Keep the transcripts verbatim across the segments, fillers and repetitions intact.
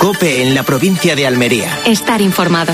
COPE en la provincia de Almería. Estar informado.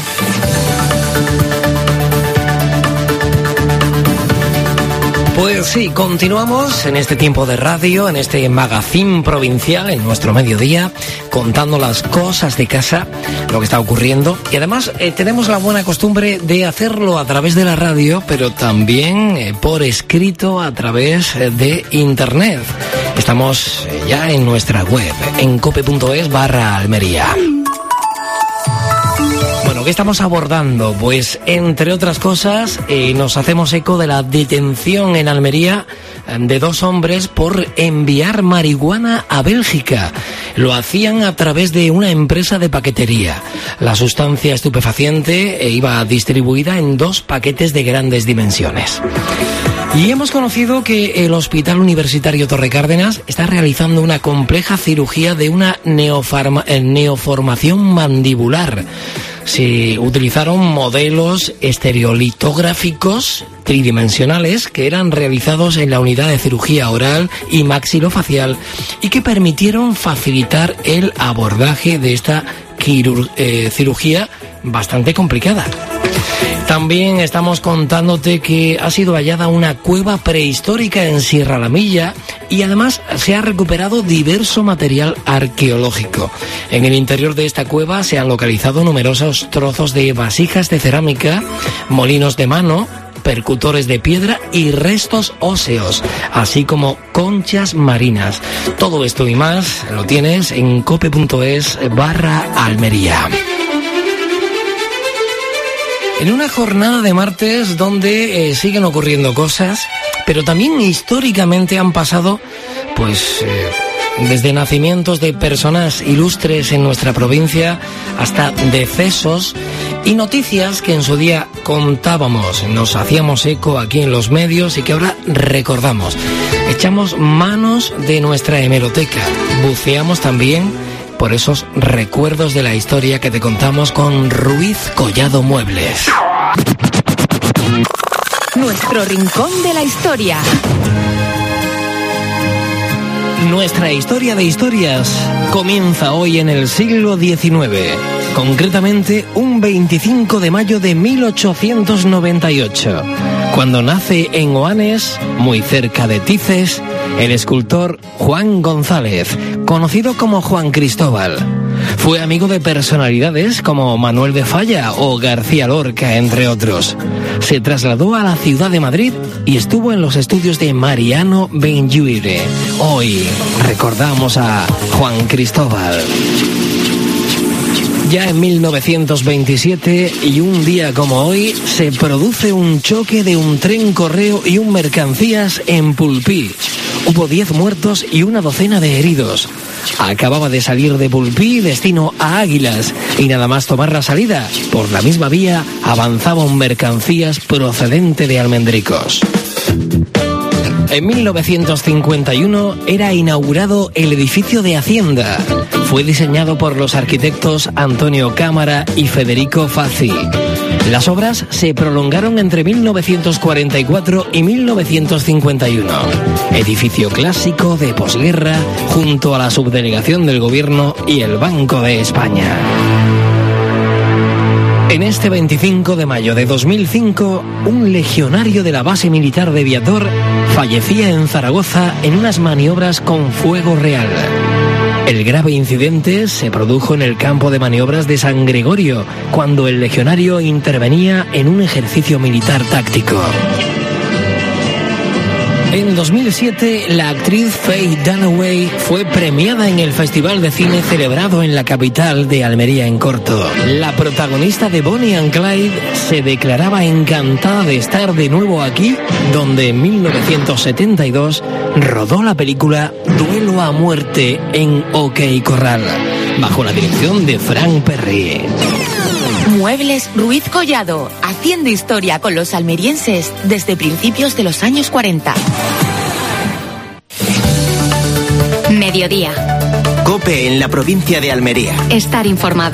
Pues sí, continuamos en este tiempo de radio, en este magazín provincial, en nuestro mediodía, contando las cosas de casa, lo que está ocurriendo. Y además eh, tenemos la buena costumbre de hacerlo a través de la radio, pero también eh, por escrito a través eh, de internet. Estamos eh, ya en nuestra web, en cope.es barra Almería. Bueno, ¿qué estamos abordando? Pues, entre otras cosas, eh, nos hacemos eco de la detención en Almería de dos hombres por enviar marihuana a Bélgica. Lo hacían a través de una empresa de paquetería. La sustancia estupefaciente iba distribuida en dos paquetes de grandes dimensiones. Y hemos conocido que el Hospital Universitario Torre Cárdenas está realizando una compleja cirugía de una neofarma, neoformación mandibular. Se utilizaron modelos estereolitográficos tridimensionales que eran realizados en la unidad de cirugía oral y maxilofacial y que permitieron facilitar el abordaje de esta quirur- eh, cirugía bastante complicada. También estamos contándote que ha sido hallada una cueva prehistórica en Sierra La Milla y además se ha recuperado diverso material arqueológico. En el interior de esta cueva se han localizado numerosos trozos de vasijas de cerámica, molinos de mano, percutores de piedra y restos óseos, así como conchas marinas. Todo esto y más lo tienes en cope.es barra Almería. En una jornada de martes donde eh, siguen ocurriendo cosas, pero también históricamente han pasado, pues, eh, desde nacimientos de personas ilustres en nuestra provincia hasta decesos y noticias que en su día contábamos, nos hacíamos eco aquí en los medios y que ahora recordamos. Echamos manos de nuestra hemeroteca, buceamos también por esos recuerdos de la historia que te contamos con Ruiz Collado Muebles. Nuestro rincón de la historia. Nuestra historia de historias comienza hoy en el siglo diecinueve, concretamente un veinticinco de mayo de mil ochocientos noventa y ocho, cuando nace en Oanes, muy cerca de Tices, el escultor Juan González, conocido como Juan Cristóbal. Fue amigo de personalidades como Manuel de Falla o García Lorca, entre otros. Se trasladó a la ciudad de Madrid y estuvo en los estudios de Mariano Benlliure. Hoy recordamos a Juan Cristóbal. Ya en mil novecientos veintisiete, y un día como hoy, se produce un choque de un tren correo y un mercancías en Pulpí. Hubo diez muertos y una docena de heridos. Acababa de salir de Pulpí destino a Águilas y nada más tomar la salida, por la misma vía avanzaba un mercancías procedente de Almendricos. En mil novecientos cincuenta y uno era inaugurado el edificio de Hacienda. Fue diseñado por los arquitectos Antonio Cámara y Federico Fazi. Las obras se prolongaron entre mil novecientos cuarenta y cuatro y mil novecientos cincuenta y uno. Edificio clásico de posguerra junto a la subdelegación del gobierno y el Banco de España. En este veinticinco de mayo de dos mil cinco, un legionario de la base militar de Viator fallecía en Zaragoza en unas maniobras con fuego real. El grave incidente se produjo en el campo de maniobras de San Gregorio, cuando el legionario intervenía en un ejercicio militar táctico. En dos mil siete, la actriz Faye Dunaway fue premiada en el Festival de Cine celebrado en la capital de Almería en corto. La protagonista de Bonnie and Clyde se declaraba encantada de estar de nuevo aquí, donde en mil novecientos setenta y dos rodó la película Duelo a muerte en OK Corral, bajo la dirección de Frank Perry. Muebles Ruiz Collado, haciendo historia con los almerienses desde principios de los años cuarenta. Mediodía. COPE en la provincia de Almería. Estar informado.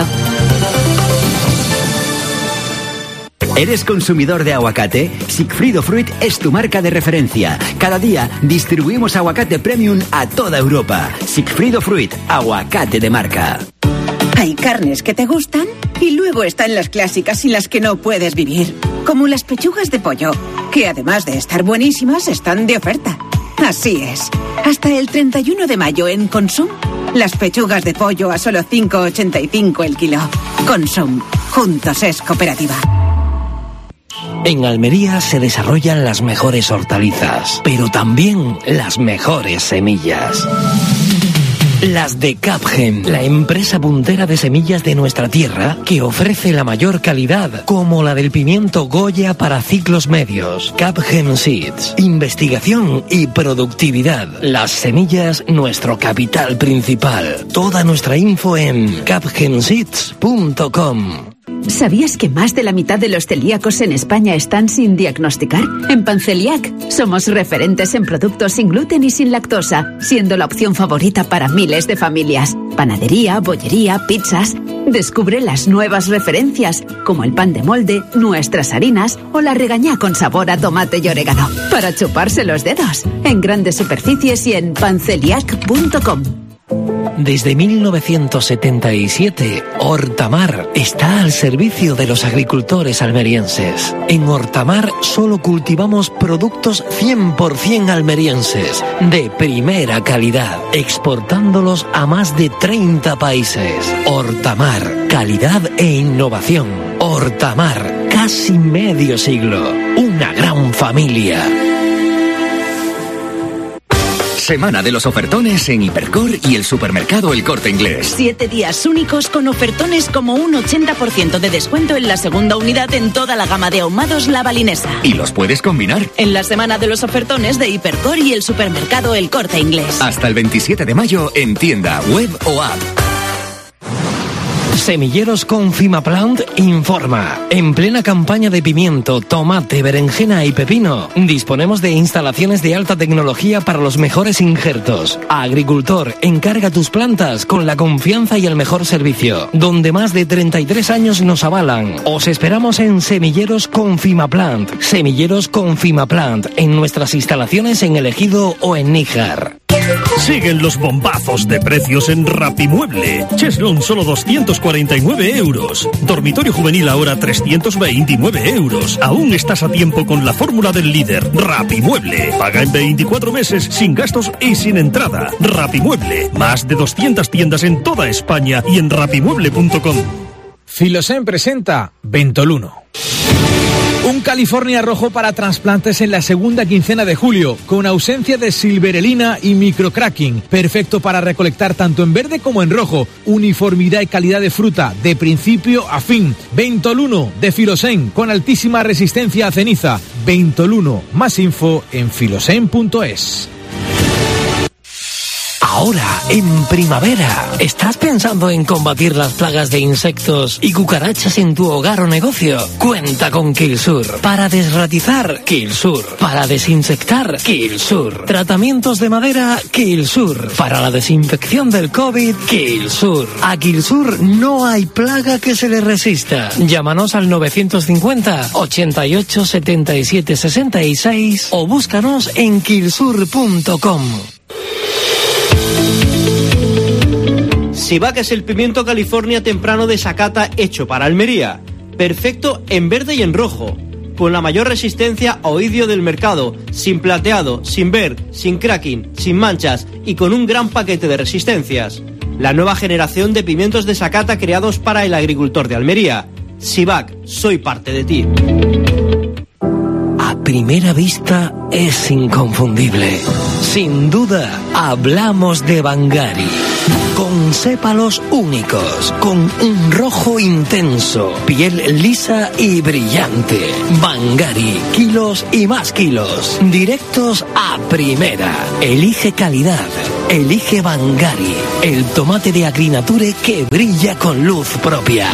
¿Eres consumidor de aguacate? Sigfrido Fruit es tu marca de referencia. Cada día distribuimos aguacate premium a toda Europa. Sigfrido Fruit, aguacate de marca. Hay carnes que te gustan y luego están las clásicas sin las que no puedes vivir, como las pechugas de pollo, que además de estar buenísimas, están de oferta. Así es. Hasta el treinta y uno de mayo en Consum, las pechugas de pollo a solo cinco ochenta y cinco el kilo. Consum. Juntos es cooperativa. En Almería se desarrollan las mejores hortalizas, pero también las mejores semillas. Las de Capgen, la empresa puntera de semillas de nuestra tierra que ofrece la mayor calidad, como la del pimiento Goya para ciclos medios. Capgen Seeds, investigación y productividad. Las semillas, nuestro capital principal. Toda nuestra info en capgen seeds punto com. ¿Sabías que más de la mitad de los celíacos en España están sin diagnosticar? En Panceliac somos referentes en productos sin gluten y sin lactosa, siendo la opción favorita para miles de familias. Panadería, bollería, pizzas. Descubre las nuevas referencias, como el pan de molde, nuestras harinas o la regañá con sabor a tomate y orégano, para chuparse los dedos. En grandes superficies y en panceliac punto com. Desde mil novecientos setenta y siete, Hortamar está al servicio de los agricultores almerienses. En Hortamar solo cultivamos productos cien por ciento almerienses, de primera calidad, exportándolos a más de treinta países. Hortamar, calidad e innovación. Hortamar, casi medio siglo. Una gran familia. Semana de los ofertones en Hipercor y el supermercado El Corte Inglés. Siete días únicos con ofertones como un ochenta por ciento de descuento en la segunda unidad en toda la gama de ahumados La Balinesa. Y los puedes combinar. En la semana de los ofertones de Hipercor y el supermercado El Corte Inglés. Hasta el veintisiete de mayo en tienda, web o app. Semilleros Confimaplant informa. En plena campaña de pimiento, tomate, berenjena y pepino, disponemos de instalaciones de alta tecnología para los mejores injertos. Agricultor, encarga tus plantas con la confianza y el mejor servicio, donde más de treinta y tres años nos avalan. Os esperamos en Semilleros Confimaplant. Semilleros Confimaplant, en nuestras instalaciones en El Ejido o en Níjar. Siguen los bombazos de precios en Rapimueble. Cheslón solo doscientos cuarenta y nueve euros. Dormitorio juvenil ahora trescientos veintinueve euros. Aún estás a tiempo con la fórmula del líder. Rapimueble. Paga en veinticuatro meses sin gastos y sin entrada. Rapimueble. Más de doscientas tiendas en toda España y en rapimueble punto com. Filosen presenta Ventoluno. Un California rojo para trasplantes en la segunda quincena de julio, con ausencia de silverelina y microcracking. Perfecto para recolectar tanto en verde como en rojo. Uniformidad y calidad de fruta, de principio a fin. Ventoluno de Filosen, con altísima resistencia a ceniza. Ventoluno. Más info en filosen punto es. Ahora, en primavera, ¿estás pensando en combatir las plagas de insectos y cucarachas en tu hogar o negocio? Cuenta con Killsur. Para desratizar, Killsur. Para desinsectar, Killsur. Tratamientos de madera, Killsur. Para la desinfección del COVID, Killsur. A Killsur no hay plaga que se le resista. Llámanos al novecientos cincuenta, ochenta y ocho, setenta y siete, sesenta y seis o búscanos en killsur punto com. Sivac es el pimiento California temprano de Sakata hecho para Almería. Perfecto en verde y en rojo. Con la mayor resistencia a oidio del mercado. Sin plateado, sin ver, sin cracking, sin manchas y con un gran paquete de resistencias. La nueva generación de pimientos de Sakata creados para el agricultor de Almería. Sivac, soy parte de ti. A primera vista es inconfundible. Sin duda, hablamos de Bangari. Con sépalos únicos, con un rojo intenso, piel lisa y brillante. Bangari, kilos y más kilos. Directos a primera. Elige calidad. Elige Bangari. El tomate de Agrinature que brilla con luz propia.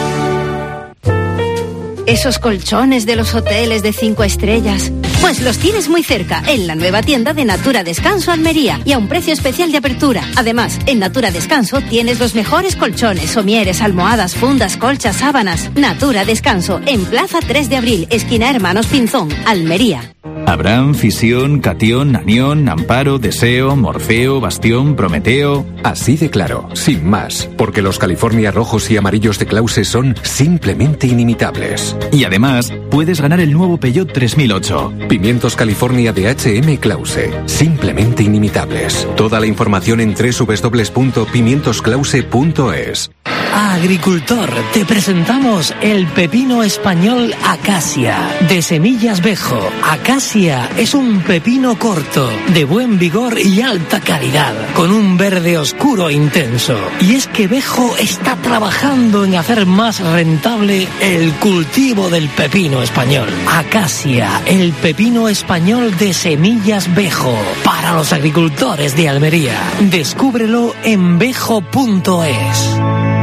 Esos colchones de los hoteles de cinco estrellas, pues los tienes muy cerca, en la nueva tienda de Natura Descanso Almería y a un precio especial de apertura. Además, en Natura Descanso tienes los mejores colchones, somieres, almohadas, fundas, colchas, sábanas. Natura Descanso, en Plaza tres de abril, esquina Hermanos Pinzón, Almería. Abraham, Fisión, Catión, Anión, Amparo, Deseo, Morfeo, Bastión, Prometeo... Así de claro, sin más, porque los California rojos y amarillos de Clause son simplemente inimitables. Y además, puedes ganar el nuevo Peugeot tres mil ocho. Pimientos California de H M Clause, simplemente inimitables. Toda la información en doble u doble u doble u punto pimientos clause punto es. Agricultor, te presentamos el pepino español Acacia, de semillas Bejo. Acacia es un pepino corto, de buen vigor y alta calidad, con un verde oscuro e intenso. Y es que Bejo está trabajando en hacer más rentable el cultivo del pepino español. Acacia, el pepino español de semillas Bejo, para los agricultores de Almería. Descúbrelo en bejo punto es.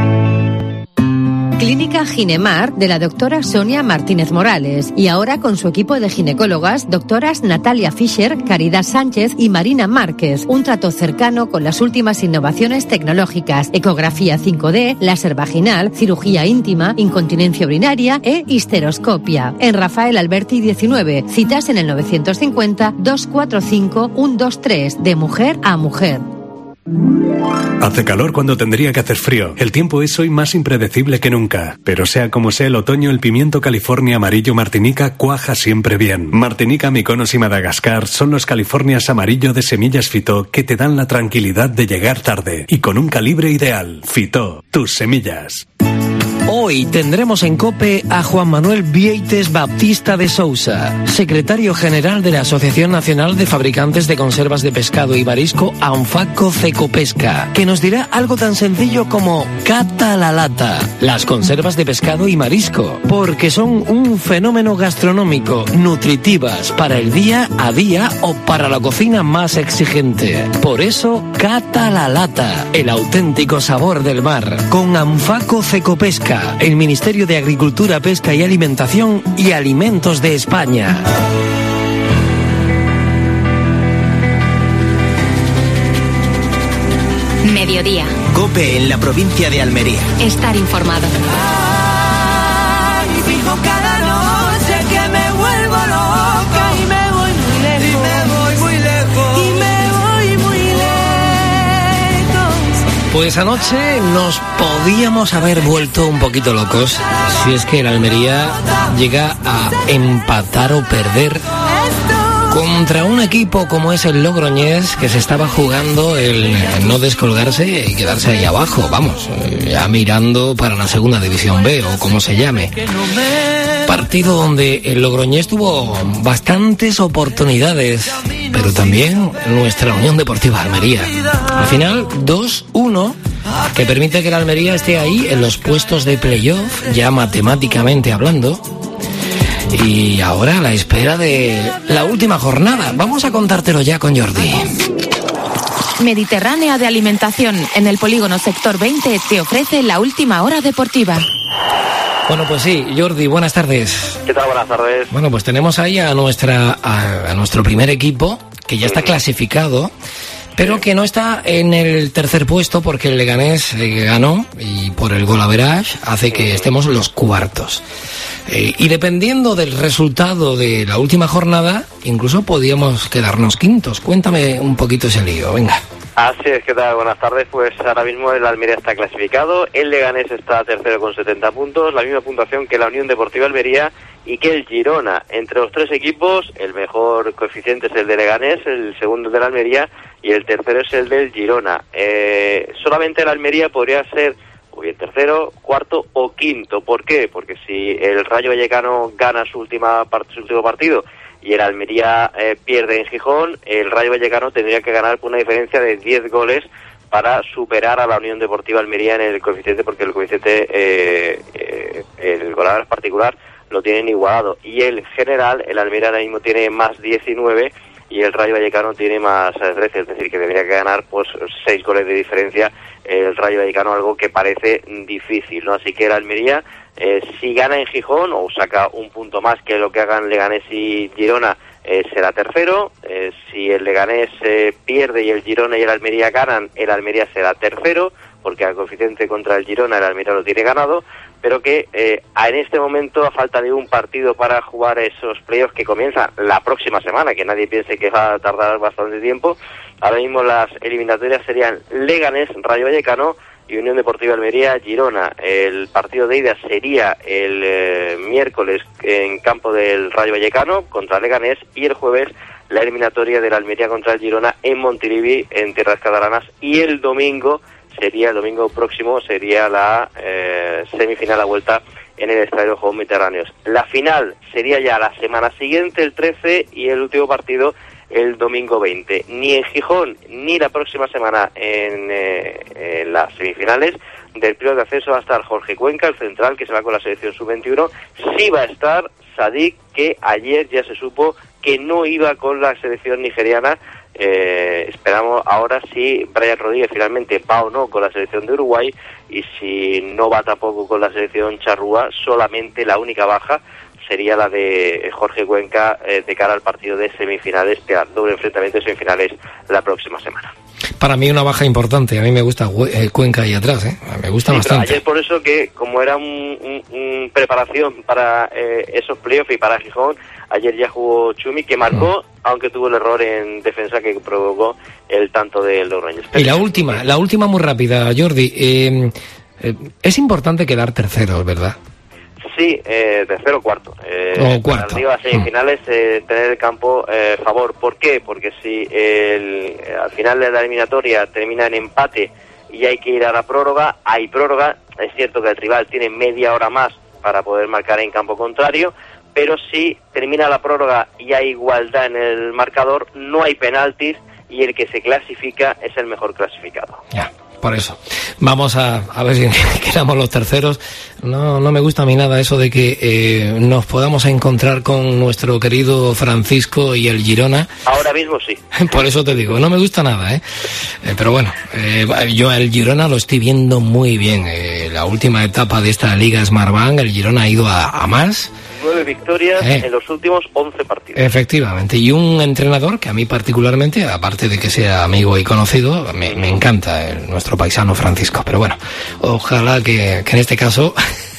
Clínica Ginemar de la doctora Sonia Martínez Morales y ahora con su equipo de ginecólogas, doctoras Natalia Fischer, Caridad Sánchez y Marina Márquez. Un trato cercano con las últimas innovaciones tecnológicas, ecografía cinco D, láser vaginal, cirugía íntima, incontinencia urinaria e histeroscopia. En Rafael Alberti diecinueve, citas en el novecientos cincuenta, doscientos cuarenta y cinco, ciento veintitrés, de mujer a mujer. Hace calor cuando tendría que hacer frío. El tiempo es hoy más impredecible que nunca. Pero sea como sea el otoño, el pimiento California amarillo Martinica cuaja siempre bien. Martinica, Mykonos y Madagascar son los Californias amarillo de semillas Fito que te dan la tranquilidad de llegar tarde. Y con un calibre ideal. Fito, tus semillas. Hoy tendremos en COPE a Juan Manuel Vieites Baptista de Sousa, secretario general de la Asociación Nacional de Fabricantes de Conservas de Pescado y Marisco, ANFACO Cecopesca, que nos dirá algo tan sencillo como cata la lata, las conservas de pescado y marisco, porque son un fenómeno gastronómico, nutritivas para el día a día o para la cocina más exigente. Por eso, cata la lata, el auténtico sabor del mar, con ANFACO Cecopesca, el Ministerio de Agricultura, Pesca y Alimentación y Alimentos de España. Mediodía. COPE en la provincia de Almería. Estar informado. Ay, fijo cada noche que me vuelvo loca y me voy muy lejos. Y me voy muy lejos. Y me voy muy lejos. Pues anoche nos podíamos haber vuelto un poquito locos si es que el Almería llega a empatar o perder contra un equipo como es el Logroñés, que se estaba jugando el no descolgarse y quedarse ahí abajo, vamos, ya mirando para la segunda división B o como se llame. Partido donde el Logroñés tuvo bastantes oportunidades, pero también nuestra Unión Deportiva Almería. Al final, dos uno, que permite que la Almería esté ahí en los puestos de playoff, ya matemáticamente hablando. Y ahora a la espera de la última jornada. Vamos a contártelo ya con Jordi. Mediterránea de Alimentación, en el polígono sector veinte, te ofrece la última hora deportiva. Bueno, pues sí, Jordi, buenas tardes. ¿Qué tal? Buenas tardes. Bueno, pues tenemos ahí a nuestra a, a nuestro primer equipo, que ya está clasificado, pero que no está en el tercer puesto porque el Leganés eh, ganó y por el golaveraje hace que estemos los cuartos. Eh, y dependiendo del resultado de la última jornada, incluso podíamos quedarnos quintos. Cuéntame un poquito ese lío, venga. Así es, ¿qué tal? Buenas tardes. Pues ahora mismo el Almería está clasificado, el Leganés está tercero con setenta puntos, la misma puntuación que la Unión Deportiva Almería y que el Girona. Entre los tres equipos, el mejor coeficiente es el de Leganés, el segundo el de la Almería y el tercero es el del Girona. Eh, solamente el Almería podría ser o bien tercero, cuarto o quinto. ¿Por qué? Porque si el Rayo Vallecano gana su última part- su último partido y el Almería eh, pierde en Gijón, el Rayo Vallecano tendría que ganar por una diferencia de diez goles para superar a la Unión Deportiva Almería en el coeficiente, porque el coeficiente, eh, eh, el goleador particular lo tienen igualado. Y el general, el Almería ahora mismo tiene más diecinueve y el Rayo Vallecano tiene más trece, es decir, que tendría que ganar pues seis goles de diferencia el Rayo Vallecano, algo que parece difícil, ¿no? Así que el Almería, eh, si gana en Gijón o saca un punto más que lo que hagan Leganés y Girona, eh, será tercero. Eh, si el Leganés eh, pierde y el Girona y el Almería ganan, el Almería será tercero. porque al coeficiente contra el Girona el Almería lo tiene ganado, pero que eh, en este momento, a falta de un partido para jugar esos playoffs que comienzan la próxima semana, que nadie piense que va a tardar bastante tiempo, ahora mismo las eliminatorias serían Leganés, Rayo Vallecano y Unión Deportiva Almería, Girona. El partido de ida sería el eh, miércoles en campo del Rayo Vallecano contra Leganés, y el jueves la eliminatoria de la Almería contra el Girona en Montilivi, en tierras catalanas, y el domingo sería el domingo próximo sería la eh, semifinal a vuelta en el Estadio de los Juegos Mediterráneos. La final sería ya la semana siguiente, el trece, y el último partido el domingo veinte. Ni en Gijón ni la próxima semana en, eh, en las semifinales del playoff de acceso va a estar Jorge Cuenca, el central, que se va con la selección sub veintiuno. Sí va a estar Sadik, que ayer ya se supo que no iba con la selección nigeriana. Eh, esperamos ahora si Brian Rodríguez finalmente va o no con la selección de Uruguay, y si no va tampoco con la selección charrúa, solamente la única baja sería la de Jorge Cuenca eh, de cara al partido de semifinales, que al doble enfrentamiento de semifinales la próxima semana. Para mí una baja importante, a mí me gusta eh, Cuenca ahí atrás, ¿eh? Me gusta sí, bastante. Ayer por eso que, como era un, un, un preparación para eh, esos playoffs y para Gijón, ayer ya jugó Chumi, que marcó, mm. aunque tuvo el error en defensa que provocó el tanto del Logroñés. Y la última, la última muy rápida, Jordi, eh, eh, es importante quedar tercero, ¿verdad? Sí, eh, tercero o cuarto. Eh, o cuarto. Arriba a semifinales, eh, tener el campo eh, favor. ¿Por qué? Porque si el, al final de la eliminatoria termina en empate y hay que ir a la prórroga, hay prórroga. Es cierto que el rival tiene media hora más para poder marcar en campo contrario, pero si termina la prórroga y hay igualdad en el marcador, no hay penaltis y el que se clasifica es el mejor clasificado. Ya. Por eso, vamos a, a ver si quedamos los terceros. No, no me gusta a mí nada eso de que eh, nos podamos encontrar con nuestro querido Francisco y el Girona. Ahora mismo sí. Por eso te digo, no me gusta nada, ¿eh? eh pero bueno, eh, yo el Girona lo estoy viendo muy bien. Eh, la última etapa de esta Liga Smartbank, el Girona ha ido a, a más. Nueve victorias eh. en los últimos once partidos. Efectivamente, y un entrenador que a mí particularmente, aparte de que sea amigo y conocido, me, me encanta, el, nuestro paisano Francisco. Pero bueno, ojalá que, que en este caso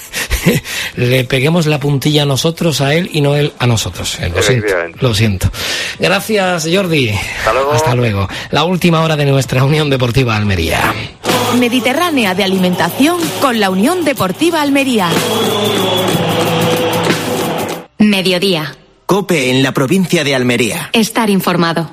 le peguemos la puntilla a nosotros, a él, y no él a nosotros. Eh, lo siento, lo siento. Gracias, Jordi. Hasta luego. Hasta luego. La última hora de nuestra Unión Deportiva Almería. Mediterránea de alimentación con la Unión Deportiva Almería. Mediodía. COPE en la provincia de Almería. Estar informado.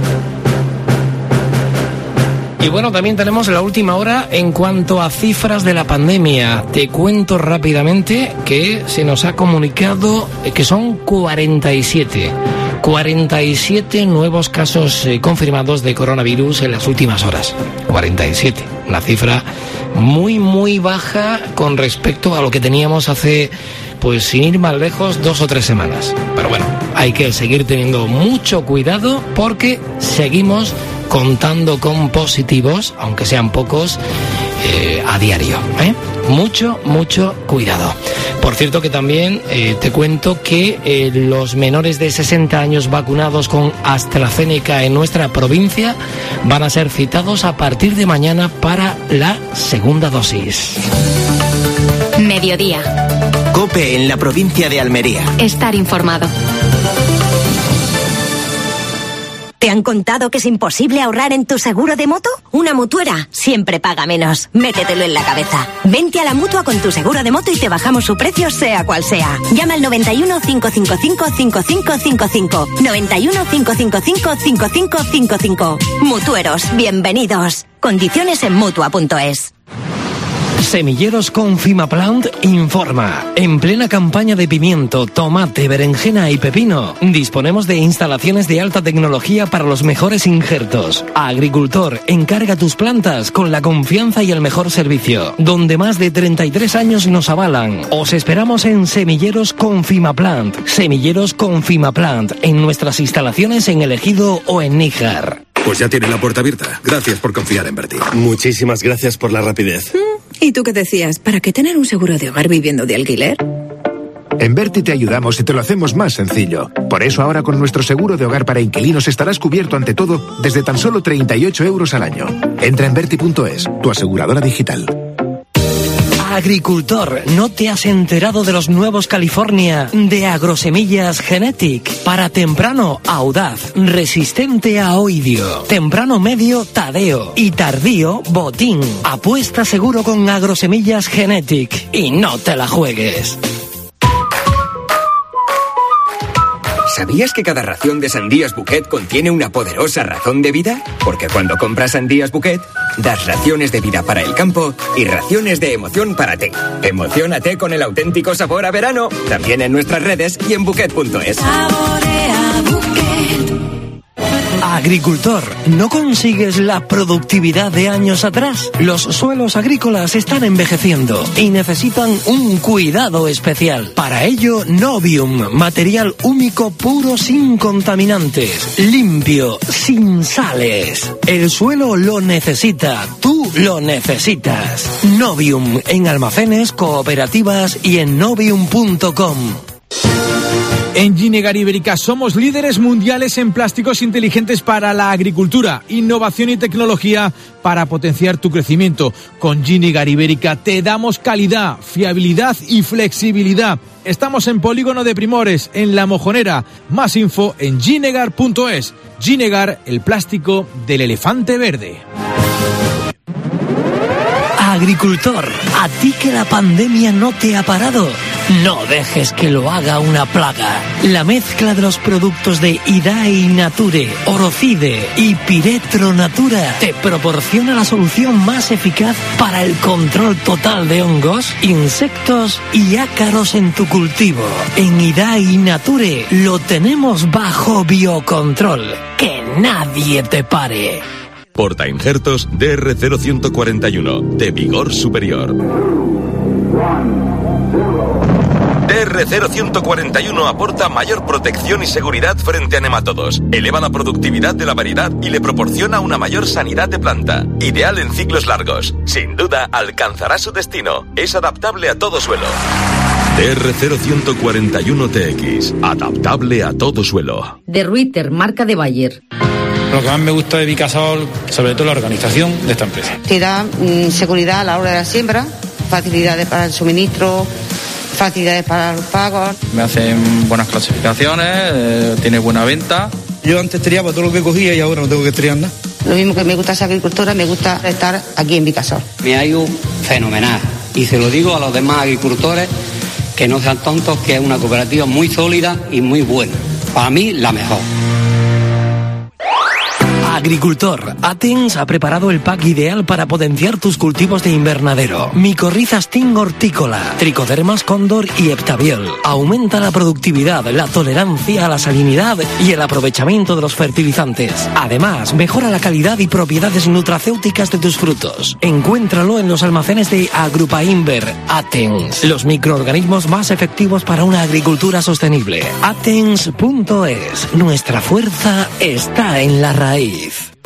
Y bueno, también tenemos la última hora en cuanto a cifras de la pandemia. Te cuento rápidamente que se nos ha comunicado que son cuarenta y siete. cuarenta y siete nuevos casos eh, confirmados de coronavirus en las últimas horas. cuarenta y siete. Una cifra muy, muy baja con respecto a lo que teníamos hace, pues sin ir más lejos, dos o tres semanas. Pero bueno, hay que seguir teniendo mucho cuidado porque seguimos contando con positivos, aunque sean pocos, eh, a diario, ¿eh? Mucho, mucho cuidado. Por cierto que también eh, te cuento que eh, los menores de sesenta años vacunados con AstraZeneca en nuestra provincia van a ser citados a partir de mañana para la segunda dosis. Mediodía. COPE en la provincia de Almería. Estar informado. ¿Te han contado que es imposible ahorrar en tu seguro de moto? Una mutuera siempre paga menos. Métetelo en la cabeza. Vente a la Mutua con tu seguro de moto y te bajamos su precio sea cual sea. Llama al noventa y uno, cinco cinco cinco, cinco cinco cinco cinco. noventa y uno, cinco cinco cinco, cinco cinco cinco cinco. Mutueros, bienvenidos. Condiciones en Mutua punto es. Semilleros Confimaplant informa. En plena campaña de pimiento, tomate, berenjena y pepino, disponemos de instalaciones de alta tecnología para los mejores injertos. Agricultor, encarga tus plantas con la confianza y el mejor servicio, donde más de treinta y tres años nos avalan. Os esperamos en Semilleros Confimaplant. Semilleros Confimaplant, en nuestras instalaciones en El Ejido o en Níjar. Pues ya tiene la puerta abierta. Gracias por confiar en Berti. Muchísimas gracias por la rapidez. ¿Y tú qué decías? ¿Para qué tener un seguro de hogar viviendo de alquiler? En Berti te ayudamos y te lo hacemos más sencillo. Por eso ahora con nuestro seguro de hogar para inquilinos estarás cubierto ante todo desde tan solo treinta y ocho euros al año. Entra en Verti punto es, tu aseguradora digital. Agricultor, ¿no te has enterado de los nuevos California de Agrosemillas Genetic? Para temprano, audaz, resistente a oidio. Temprano medio, tadeo. Y tardío, botín. Apuesta seguro con Agrosemillas Genetic. Y no te la juegues. ¿Sabías que cada ración de sandías Bouquet contiene una poderosa razón de vida? Porque cuando compras sandías Bouquet, das raciones de vida para el campo y raciones de emoción para ti. Emociónate con el auténtico sabor a verano, también en nuestras redes y en bouquet punto es. Agricultor, ¿no consigues la productividad de años atrás? Los suelos agrícolas están envejeciendo y necesitan un cuidado especial. Para ello, Novium, material húmico puro sin contaminantes, limpio, sin sales. El suelo lo necesita, tú lo necesitas. Novium, en almacenes, cooperativas y en novium punto com. En Ginegar Ibérica somos líderes mundiales en plásticos inteligentes para la agricultura, innovación y tecnología para potenciar tu crecimiento. Con Ginegar Ibérica te damos calidad, fiabilidad y flexibilidad. Estamos en Polígono de Primores, en La Mojonera. Más info en ginegar punto es. Ginegar, el plástico del elefante verde. Agricultor, ¿a ti que la pandemia no te ha parado? No dejes que lo haga una plaga. La mezcla de los productos de Idai Nature, Orocide y Piretro Natura te proporciona la solución más eficaz para el control total de hongos, insectos y ácaros en tu cultivo. En Idai Nature lo tenemos bajo biocontrol. Que nadie te pare. Portainjertos D R cero uno cuatro uno, de vigor superior. D R cero uno cuatro uno aporta mayor protección y seguridad frente a nematodos, eleva la productividad de la variedad y le proporciona una mayor sanidad de planta. Ideal en ciclos largos. Sin duda, alcanzará su destino. Es adaptable a todo suelo. D R cero uno cuatro uno T X, adaptable a todo suelo. De Ruiter, marca de Bayer. Lo que más me gusta de Vicasol, sobre todo la organización de esta empresa. Te da mmm, seguridad a la hora de la siembra, facilidades para el suministro, facilidades para los pagos. Me hacen buenas clasificaciones, eh, tiene buena venta. Yo antes triaba todo lo que cogía y ahora no tengo que triar nada. Lo mismo que me gusta esa agricultura, me gusta estar aquí en Vicasol. Me ha ido fenomenal y se lo digo a los demás agricultores que no sean tontos, que es una cooperativa muy sólida y muy buena. Para mí, la mejor. Agricultor, Athens ha preparado el pack ideal para potenciar tus cultivos de invernadero. Micorriza Sting hortícola, Tricodermas cóndor y Heptabiol. Aumenta la productividad, la tolerancia a la salinidad y el aprovechamiento de los fertilizantes. Además, mejora la calidad y propiedades nutracéuticas de tus frutos. Encuéntralo en los almacenes de Agrupainver. Athens, los microorganismos más efectivos para una agricultura sostenible. Athens punto es. Nuestra fuerza está en la raíz.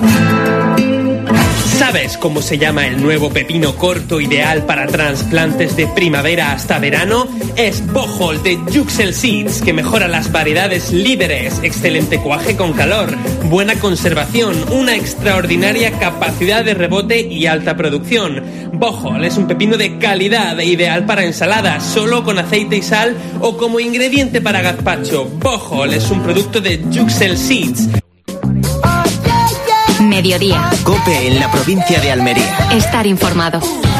¿Sabes cómo se llama el nuevo pepino corto ideal para trasplantes de primavera hasta verano? Es Bohol de Yuxel Seeds, que mejora las variedades líderes, excelente cuaje con calor, buena conservación, una extraordinaria capacidad de rebote y alta producción. Bohol es un pepino de calidad, ideal para ensaladas, solo con aceite y sal o como ingrediente para gazpacho. Bohol es un producto de Yuxel Seeds. Mediodía. COPE en la provincia de Almería. Estar informado.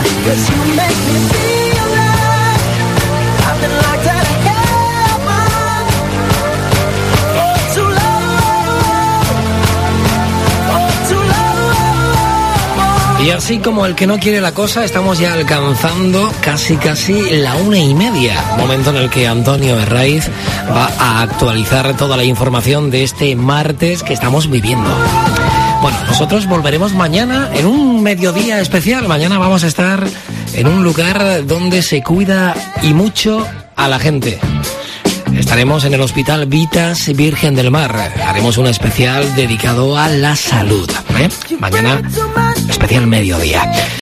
Y así como el que no quiere la cosa, estamos ya alcanzando casi casi la una y media, momento en el que Antonio Herraiz va a actualizar toda la información de este martes que estamos viviendo. Bueno, nosotros volveremos mañana en un mediodía especial. Mañana vamos a estar en un lugar donde se cuida y mucho a la gente. Estaremos en el Hospital Vitas Virgen del Mar. Haremos un especial dedicado a la salud, ¿eh? Mañana, especial mediodía.